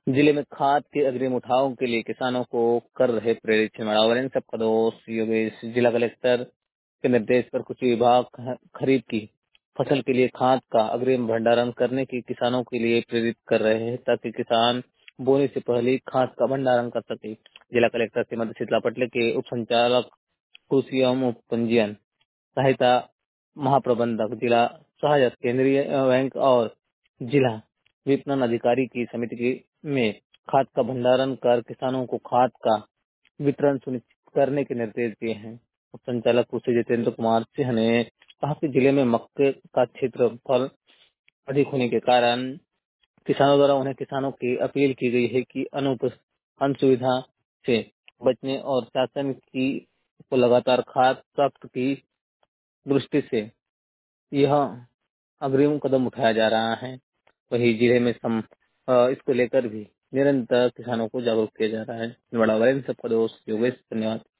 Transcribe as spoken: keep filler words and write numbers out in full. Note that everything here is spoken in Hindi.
जिले में खाद के अग्रिम उठाव के लिए किसानों को कर रहे प्रेरित छिंदवाड़ा सबका दोस्त योगेश। जिला कलेक्टर के निर्देश पर कुछ विभाग ख- खरीफ की फसल के लिए खाद का अग्रिम भंडारण करने की किसानों के लिए प्रेरित कर रहे हैं ताकि किसान बोने से पहले ही खाद का भंडारण कर सके। जिला कलेक्टर श्रीमती शीतला पटले के उप संचालक कृषि एवं पंजीयन सहायता महाप्रबंधक जिला सहायक केंद्रीय बैंक और जिला विपणन अधिकारी की समिति की में खाद का भंडारण कर किसानों को खाद का वितरण सुनिश्चित करने के निर्देश दिए हैं। उप संचालक कृषि जितेंद्र कुमार सिंह ने कहा कि जिले में मक्के का क्षेत्रफल अधिक होने के कारण किसानों द्वारा उन्हें किसानों की अपील की गई है कि अनुप असुविधा से बचने और शासन की को लगातार खाद प्राप्त की दृष्टि से यह अग्रिम कदम उठाया जा रहा है। वहीं जिले में सम अ, इसको लेकर भी निरंतर किसानों को जागरूक किया जा रहा है। बड़ा सबका दोस्त योगेश, धन्यवाद।